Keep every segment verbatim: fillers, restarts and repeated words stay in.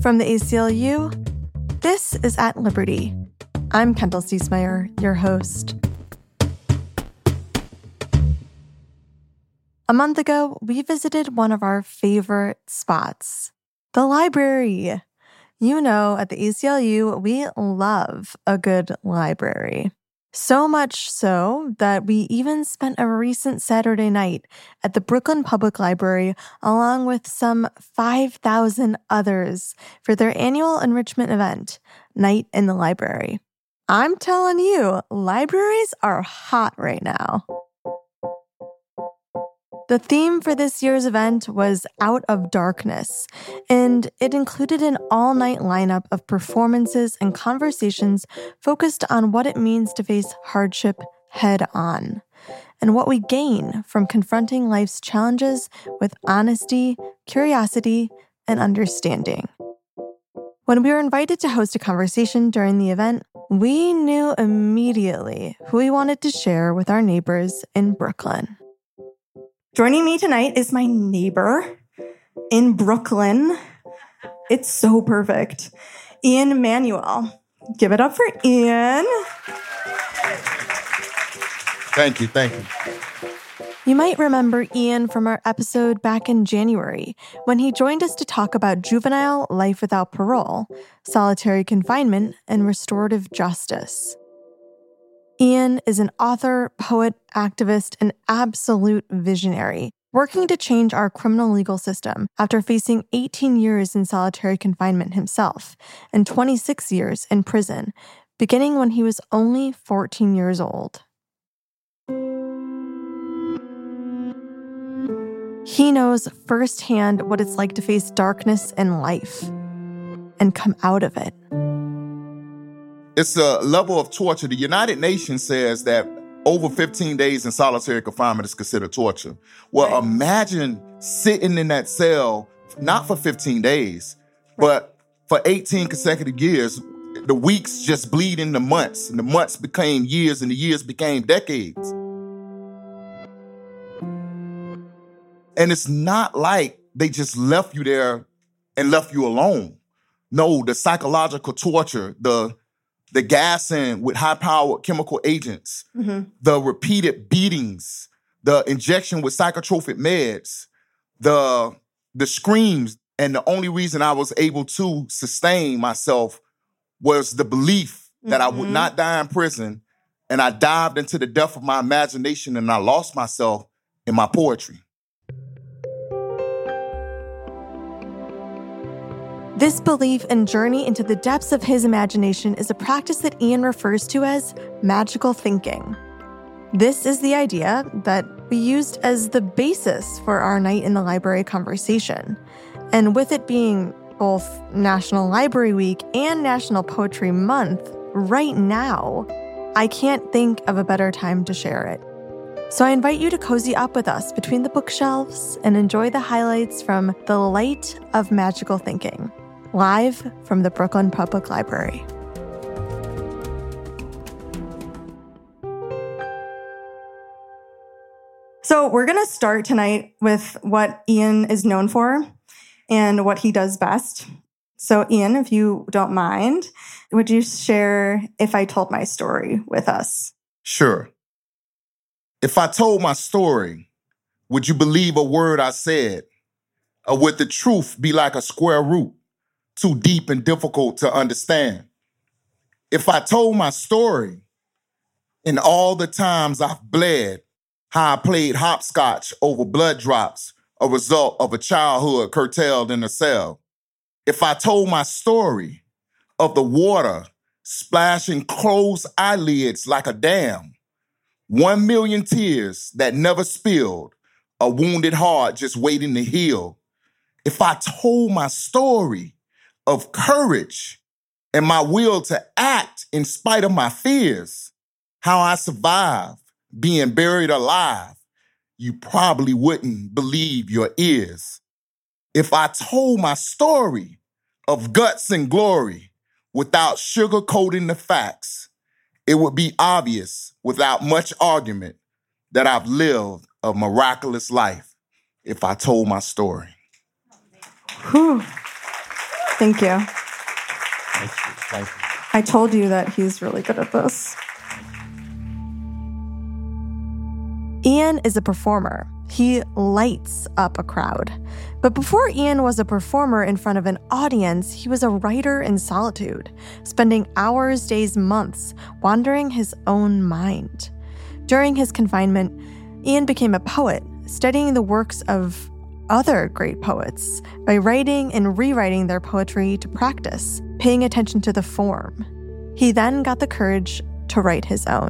From the A C L U, this is At Liberty. I'm Kendall Ciesmeyer, your host. A month ago, we visited one of our favorite spots, the library. You know, at the A C L U, we love a good library. So much so that we even spent a recent Saturday night at the Brooklyn Public Library along with some five thousand others for their annual enrichment event, Night in the Library. I'm telling you, libraries are hot right now. The theme for this year's event was Out of Darkness, and it included an all-night lineup of performances and conversations focused on what it means to face hardship head-on, and what we gain from confronting life's challenges with honesty, curiosity, and understanding. When we were invited to host a conversation during the event, we knew immediately who we wanted to share with our neighbors in Brooklyn. Joining me tonight is my neighbor in Brooklyn. It's so perfect. Ian Manuel. Give it up for Ian. Thank you, thank you. You might remember Ian from our episode back in January, when he joined us to talk about juvenile life without parole, solitary confinement, and restorative justice. Ian is an author, poet, activist, and absolute visionary, working to change our criminal legal system after facing eighteen years in solitary confinement himself and twenty-six years in prison, beginning when he was only fourteen years old. He knows firsthand what it's like to face darkness in life and come out of it. It's a level of torture. The United Nations says that over fifteen days in solitary confinement is considered torture. Well, right. Imagine sitting in that cell, not for fifteen days, but for eighteen consecutive years. The weeks just bleed into months, and the months became years, and the years became decades. And it's not like they just left you there and left you alone. No, the psychological torture, the the gassing with high-powered chemical agents, mm-hmm. the repeated beatings, the injection with psychotropic meds, the the screams, and the only reason I was able to sustain myself was the belief that mm-hmm. I would not die in prison, and I dived into the depth of my imagination and I lost myself in my poetry. This belief and journey into the depths of his imagination is a practice that Ian refers to as magical thinking. This is the idea that we used as the basis for our Night in the Library conversation. And with it being both National Library Week and National Poetry Month right now, I can't think of a better time to share it. So I invite you to cozy up with us between the bookshelves and enjoy the highlights from The Light of Magical Thinking, live from the Brooklyn Public Library. So we're going to start tonight with what Ian is known for and what he does best. So Ian, if you don't mind, would you share If I Told My Story with us? Sure. If I told my story, would you believe a word I said? Or would the truth be like a square root, too deep and difficult to understand? If I told my story, and all the times I've bled, how I played hopscotch over blood drops, a result of a childhood curtailed in a cell. If I told my story of the water splashing closed eyelids like a dam, one million tears that never spilled, a wounded heart just waiting to heal. If I told my story of courage and my will to act in spite of my fears, how I survived being buried alive, you probably wouldn't believe your ears. If I told my story of guts and glory without sugarcoating the facts, it would be obvious without much argument that I've lived a miraculous life if I told my story. Whew. Thank you. Thank you. Thank you. I told you that he's really good at this. Ian is a performer. He lights up a crowd. But before Ian was a performer in front of an audience, he was a writer in solitude, spending hours, days, months wandering his own mind. During his confinement, Ian became a poet, studying the works of other great poets by writing and rewriting their poetry to practice, paying attention to the form. He then got the courage to write his own.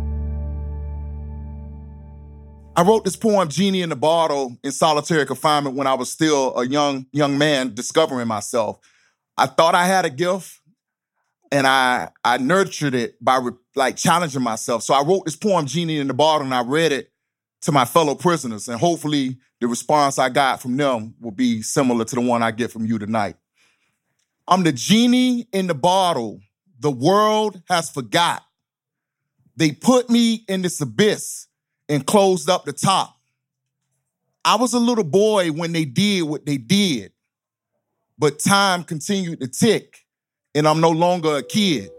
I wrote this poem, Genie in the Bottle, in solitary confinement when I was still a young young man discovering myself. I thought I had a gift, and I I nurtured it by re- like challenging myself. So I wrote this poem, Genie in the Bottle, and I read it to my fellow prisoners. And hopefully the response I got from them will be similar to the one I get from you tonight. I'm the genie in the bottle the world has forgot. They put me in this abyss and closed up the top. I was a little boy when they did what they did, but time continued to tick, and I'm no longer a kid.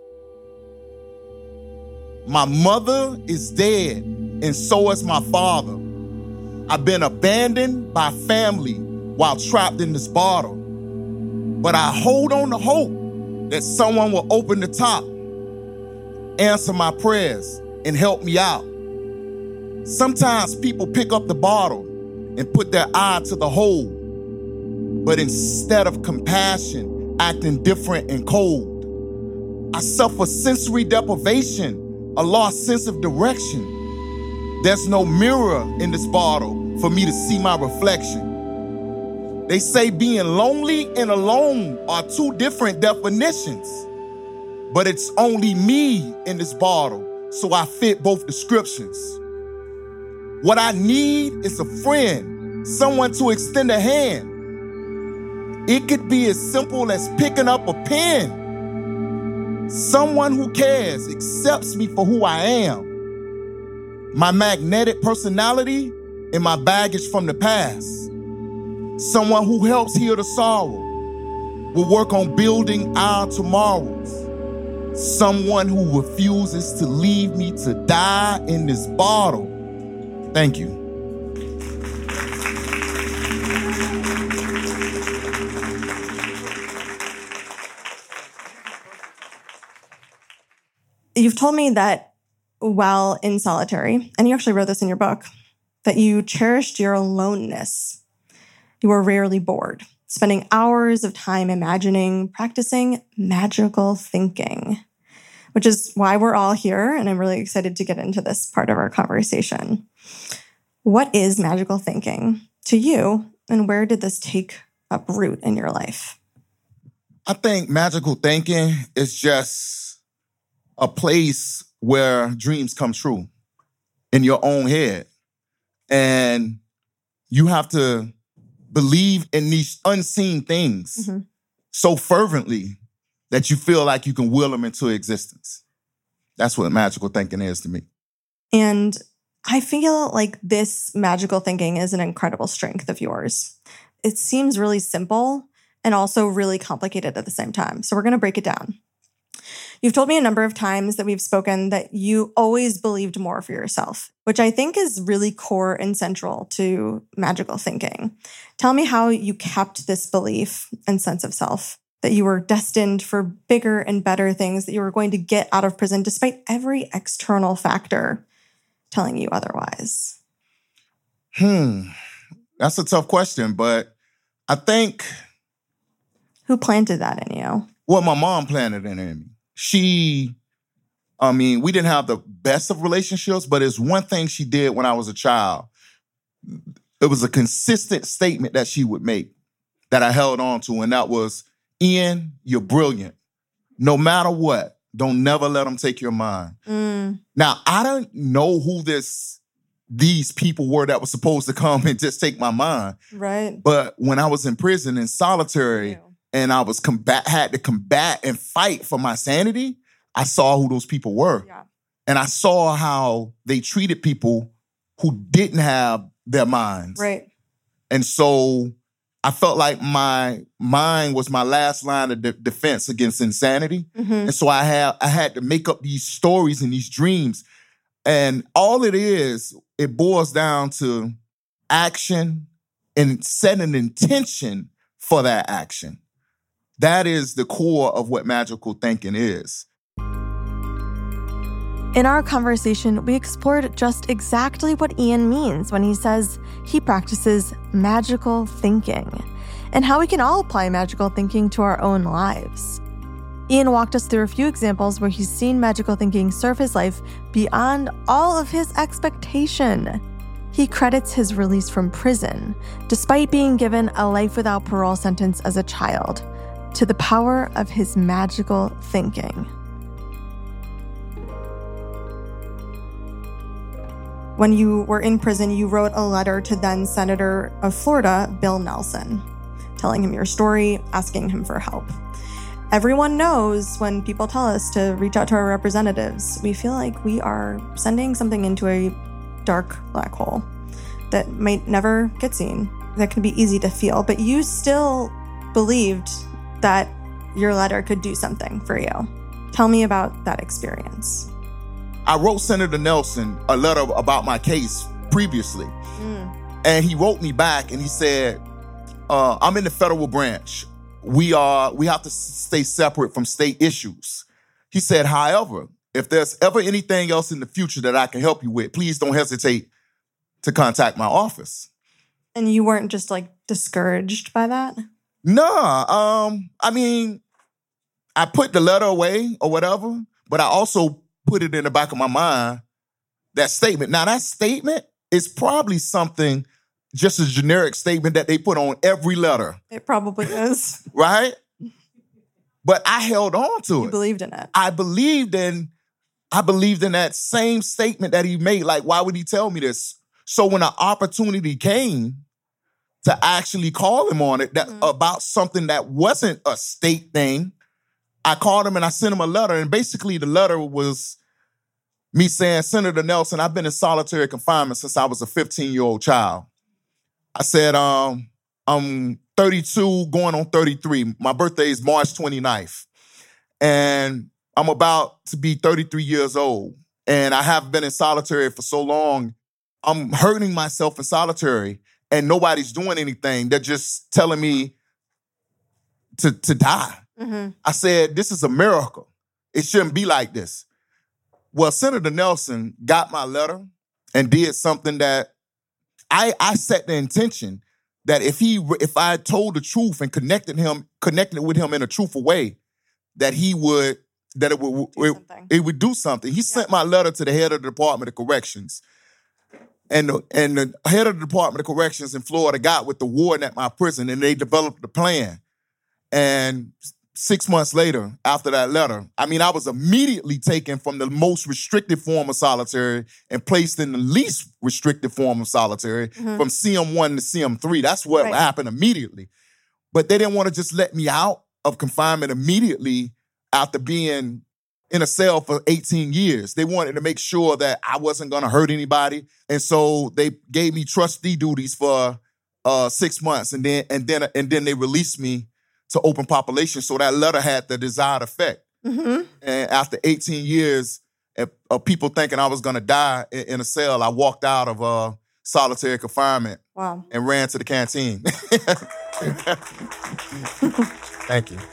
My mother is dead, and so is my father. I've been abandoned by family while trapped in this bottle. But I hold on to hope that someone will open the top, answer my prayers, and help me out. Sometimes people pick up the bottle and put their eye to the hole, but instead of compassion, acting different and cold. I suffer sensory deprivation, a lost sense of direction. There's no mirror in this bottle for me to see my reflection. They say being lonely and alone are two different definitions, but it's only me in this bottle, so I fit both descriptions. What I need is a friend, someone to extend a hand. It could be as simple as picking up a pen. Someone who cares, accepts me for who I am. My magnetic personality and my baggage from the past. Someone who helps heal the sorrow. Will work on building our tomorrows. Someone who refuses to leave me to die in this bottle. Thank you. You've told me that while in solitary, and you actually wrote this in your book, that you cherished your aloneness. You were rarely bored, spending hours of time imagining, practicing magical thinking, which is why we're all here, and I'm really excited to get into this part of our conversation. What is magical thinking to you, and where did this take up root in your life? I think magical thinking is just a place where dreams come true in your own head. And you have to believe in these unseen things mm-hmm. so fervently that you feel like you can will them into existence. That's what magical thinking is to me. And I feel like this magical thinking is an incredible strength of yours. It seems really simple and also really complicated at the same time. So we're going to break it down. You've told me a number of times that we've spoken that you always believed more for yourself, which I think is really core and central to magical thinking. Tell me how you kept this belief and sense of self, that you were destined for bigger and better things, that you were going to get out of prison despite every external factor telling you otherwise. Hmm. That's a tough question, but I think... Who planted that in you? Well, my mom planted it in me. She, I mean, we didn't have the best of relationships, but it's one thing she did when I was a child. It was a consistent statement that she would make that I held on to, and that was, Ian, you're brilliant. No matter what, don't never let them take your mind. Mm. Now, I don't know who this these people were that were supposed to come and just take my mind. Right. But when I was in prison in solitary, Ew. and I was combat had to combat and fight for my sanity, I saw who those people were. Yeah. And I saw how they treated people who didn't have their minds. Right. And so I felt like my mind was my last line of de- defense against insanity. Mm-hmm. And so I had, I had to make up these stories and these dreams. And all it is, it boils down to action and set an intention for that action. That is the core of what magical thinking is. In our conversation, we explored just exactly what Ian means when he says he practices magical thinking and how we can all apply magical thinking to our own lives. Ian walked us through a few examples where he's seen magical thinking serve his life beyond all of his expectation. He credits his release from prison, despite being given a life without parole sentence as a child, to the power of his magical thinking. When you were in prison, you wrote a letter to then Senator of Florida, Bill Nelson, telling him your story, asking him for help. Everyone knows when people tell us to reach out to our representatives, we feel like we are sending something into a dark black hole that might never get seen. That can be easy to feel, but you still believed that your letter could do something for you. Tell me about that experience. I wrote Senator Nelson a letter about my case previously. Mm. And he wrote me back and he said, uh, I'm in the federal branch. We are, we have to stay separate from state issues. He said, however, if there's ever anything else in the future that I can help you with, please don't hesitate to contact my office. And you weren't just like discouraged by that? No, um, I mean, I put the letter away or whatever, but I also put it in the back of my mind, that statement. Now, that statement is probably something, just a generic statement that they put on every letter. It probably is. Right? But I held on to you it. You believed in it. I believed in, I believed in that same statement that he made. Like, why would he tell me this? So when an opportunity came to actually call him on it, that mm-hmm. about something that wasn't a state thing, I called him and I sent him a letter. And basically the letter was me saying, Senator Nelson, I've been in solitary confinement since I was a fifteen-year-old child. I said, um, I'm thirty-two, going on thirty-three. My birthday is March twenty-ninth. And I'm about to be thirty-three years old. And I have been in solitary for so long. I'm hurting myself in solitary and nobody's doing anything. They're just telling me to, to die. Mm-hmm. I said, this is a miracle. It shouldn't be like this. Well, Senator Nelson got my letter and did something that I, I set the intention that if he, if I told the truth and connected him, connected with him in a truthful way, that he would, that it would, it, it would do something. He yeah. sent my letter to the head of the Department of Corrections. And the, and the head of the Department of Corrections in Florida got with the warden at my prison and they developed a plan. And six months later, after that letter, I mean, I was immediately taken from the most restricted form of solitary and placed in the least restricted form of solitary, mm-hmm. from C M one to C M three. That's what right. happened immediately. But they didn't want to just let me out of confinement immediately after being in a cell for eighteen years. They wanted to make sure that I wasn't going to hurt anybody. And so they gave me trustee duties for uh, six months. And then, and then, and then they released me to open population. So that letter had the desired effect. Mm-hmm. And after eighteen years of, of people thinking I was going to die in, in a cell, I walked out of uh, solitary confinement. Wow. And ran to the canteen. Thank you.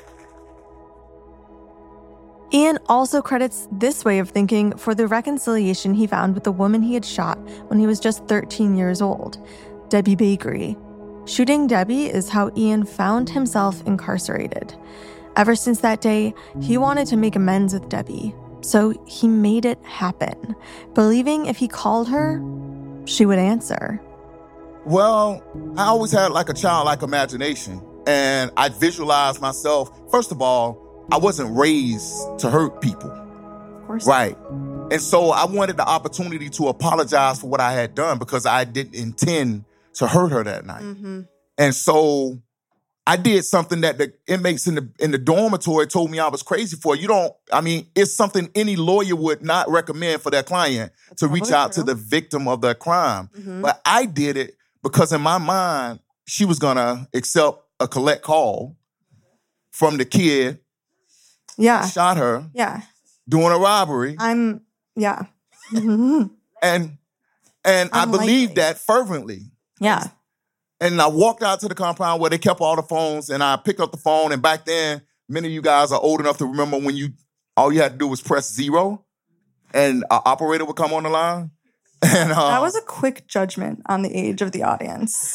Ian also credits this way of thinking for the reconciliation he found with the woman he had shot when he was just thirteen years old, Debbie Bakery. Shooting Debbie is how Ian found himself incarcerated. Ever since that day, he wanted to make amends with Debbie, so he made it happen, believing if he called her, she would answer. Well, I always had like a childlike imagination, and I visualized myself. First of all, I wasn't raised to hurt people. Of course. Right. And so I wanted the opportunity to apologize for what I had done because I didn't intend to hurt her that night. Mm-hmm. And so I did something that the inmates in the in the dormitory told me I was crazy for. You don't, I mean, it's something any lawyer would not recommend for their client. That's to reach out true. to the victim of their crime. Mm-hmm. But I did it because in my mind, she was gonna accept a collect call from the kid Yeah. that shot her Yeah. doing a robbery. I'm, yeah. and and I Unlikely. believed that fervently. Yeah. And I walked out to the compound where they kept all the phones, and I picked up the phone. And back then, many of you guys are old enough to remember when you all you had to do was press zero, and an operator would come on the line. And uh, That was a quick judgment on the age of the audience.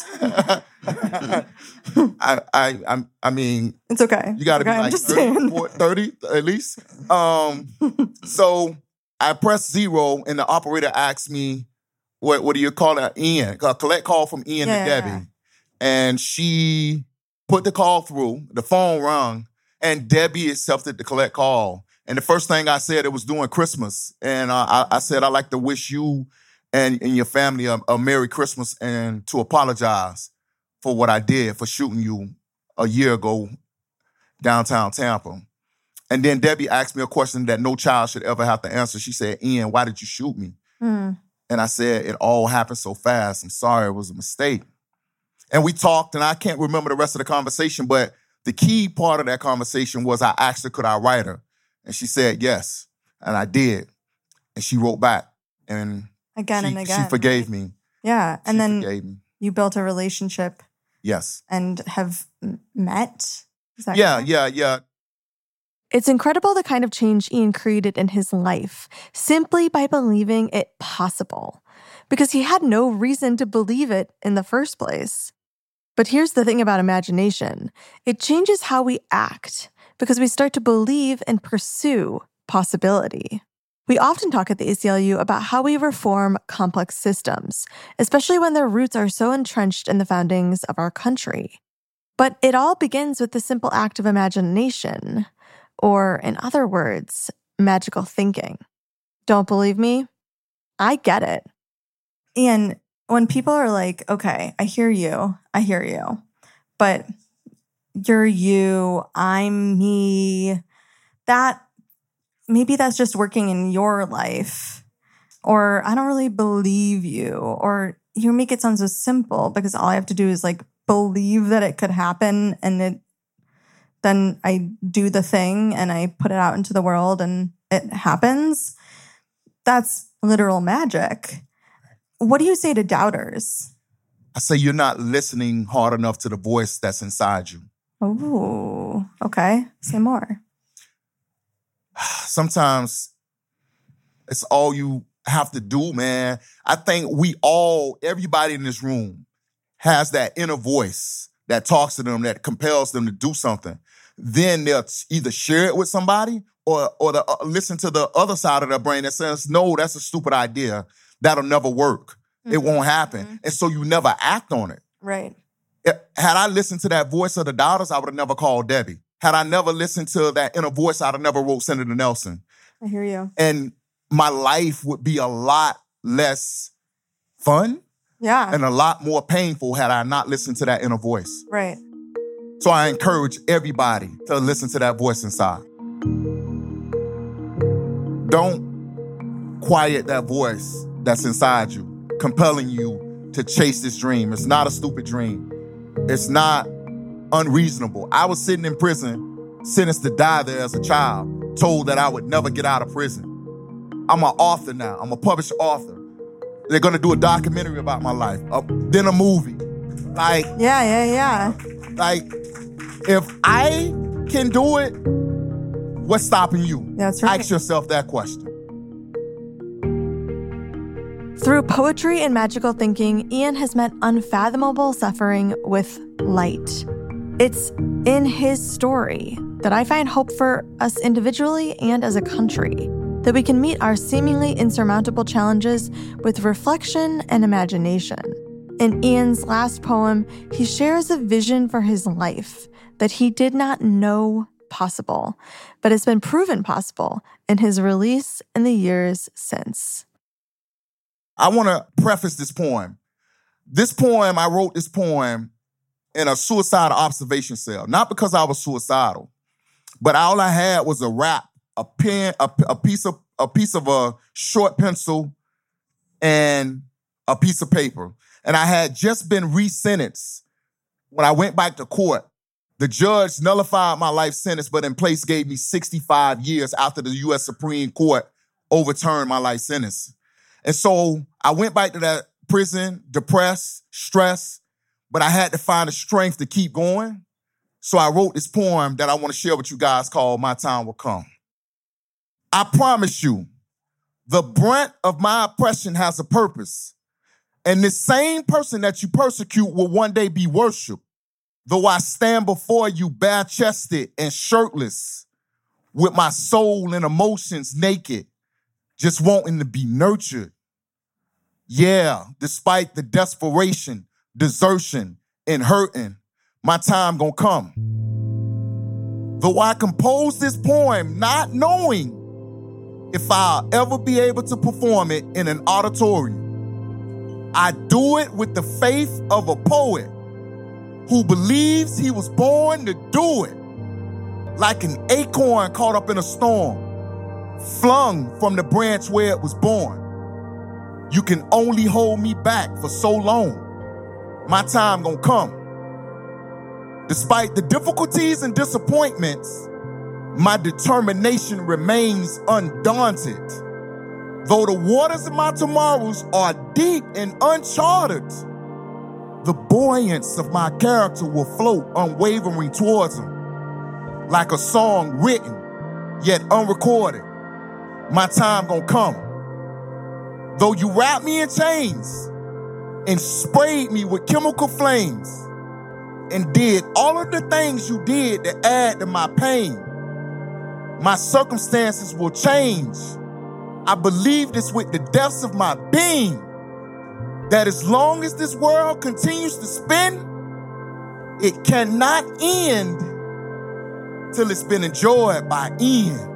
I, I, I, I mean, It's okay. you got to okay, be like thirty, forty, thirty at least. Um, so I pressed zero, and the operator asked me, "What, what do you call that?" Ian, a collect call from Ian Yeah, to yeah, Debbie, yeah. and she put the call through. The phone rung, and Debbie accepted the collect call. And the first thing I said, it was during Christmas, and uh, I, I said, "I'd like to wish you and, and your family a, a Merry Christmas, and to apologize for what I did for shooting you a year ago downtown Tampa." And then Debbie asked me a question that no child should ever have to answer. She said, "Ian, why did you shoot me?" Mm. And I said, "It all happened so fast. I'm sorry, it was a mistake." And we talked, and I can't remember the rest of the conversation, but the key part of that conversation was I asked her, could I write her? And she said yes. And I did. And she wrote back. And Again she, and again. she forgave me. Yeah. And she then forgave me. you built a relationship Yes. and have m- met? Is that Yeah, correct? yeah, yeah. It's incredible the kind of change Ian created in his life simply by believing it possible, because he had no reason to believe it in the first place. But here's the thing about imagination. It changes how we act because we start to believe and pursue possibility. We often talk at the A C L U about how we reform complex systems, especially when their roots are so entrenched in the foundings of our country. But it all begins with the simple act of imagination, or in other words, magical thinking. Don't believe me? I get it. Ian, when people are like, okay, I hear you, I hear you, but you're you, I'm me, that maybe that's just working in your life, or I don't really believe you, or you make it sound so simple because all I have to do is like believe that it could happen, and it then I do the thing and I put it out into the world and it happens. That's literal magic. What do you say to doubters? I say you're not listening hard enough to the voice that's inside you. Oh, okay. Say more. Sometimes it's all you have to do, man. I think we all, everybody in this room has that inner voice that talks to them, that compels them to do something. Then they'll either share it with somebody or or the, uh, listen to the other side of their brain that says, no, that's a stupid idea. That'll never work. Mm-hmm. It won't happen. Mm-hmm. And so you never act on it. Right. It, had I listened to that voice of the doubters, I would have never called Debbie. Had I never listened to that inner voice, I'd have never wrote Senator Nelson. I hear you. And my life would be a lot less fun. Yeah. And a lot more painful had I not listened to that inner voice. Right. So I encourage everybody to listen to that voice inside. Don't quiet that voice that's inside you, compelling you to chase this dream. It's not a stupid dream. It's not unreasonable. I was sitting in prison, sentenced to die there as a child, told that I would never get out of prison. I'm an author now. I'm a published author. They're going to do a documentary about my life, uh, then a movie. Like, yeah, yeah, yeah. Like, if I can do it, what's stopping you? That's right. Ask yourself that question. Through poetry and magical thinking, Ian has met unfathomable suffering with light. It's in his story that I find hope for us individually and as a country, that we can meet our seemingly insurmountable challenges with reflection and imagination. In Ian's last poem, he shares a vision for his life that he did not know possible, but has been proven possible in his release in the years since. I want to preface this poem. This poem, I wrote this poem in a suicidal observation cell, not because I was suicidal, but all I had was a wrap, a pen, a, a piece of a piece of a short pencil, and a piece of paper. And I had just been re-sentenced When I went back to court, the judge nullified my life sentence, but in place gave me sixty-five years after the U S Supreme Court overturned my life sentence. And so I went back to that prison, depressed, stressed, but I had to find the strength to keep going. So I wrote this poem that I want to share with you guys called My Time Will Come. I promise you, the brunt of my oppression has a purpose. And this same person that you persecute will one day be worshiped. Though I stand before you bare-chested and shirtless, with my soul and emotions naked, just wanting to be nurtured. Yeah, despite the desperation, desertion, and hurting, my time gonna come. Though I composed this poem not knowing if I'll ever be able to perform it in an auditorium, I do it with the faith of a poet who believes he was born to do it, like an acorn caught up in a storm, flung from the branch where it was born. You can only hold me back for so long. My time gonna come. Despite the difficulties and disappointments, my determination remains undaunted. Though the waters of my tomorrows are deep and uncharted, the buoyance of my character will float unwavering towards him, like a song written, yet unrecorded. My time gonna come. Though you wrapped me in chains and sprayed me with chemical flames and did all of the things you did to add to my pain, my circumstances will change. I believe this with the depths of my being, that as long as this world continues to spin, it cannot end till it's been enjoyed by end.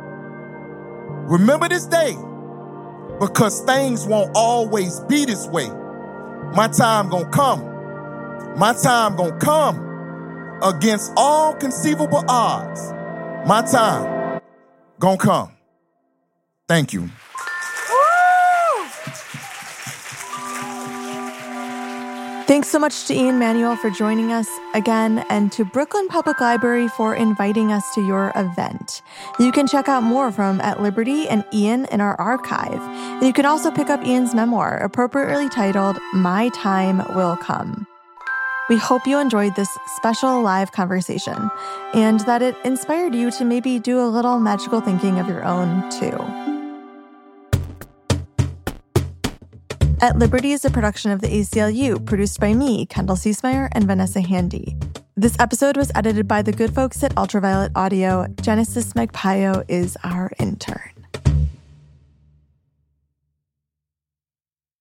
Remember this day, because things won't always be this way. My time gonna come. My time gonna come against all conceivable odds. My time gonna come. Thank you. Thanks so much to Ian Manuel for joining us again, and to Brooklyn Public Library for inviting us to your event. You can check out more from At Liberty and Ian in our archive. And you can also pick up Ian's memoir, appropriately titled My Time Will Come. We hope you enjoyed this special live conversation and that it inspired you to maybe do a little magical thinking of your own, too. At Liberty is a production of the A C L U, produced by me, Kendall Ciesmeyer, and Vanessa Handy. This episode was edited by the good folks at Ultraviolet Audio. Genesis Magpayo is our intern.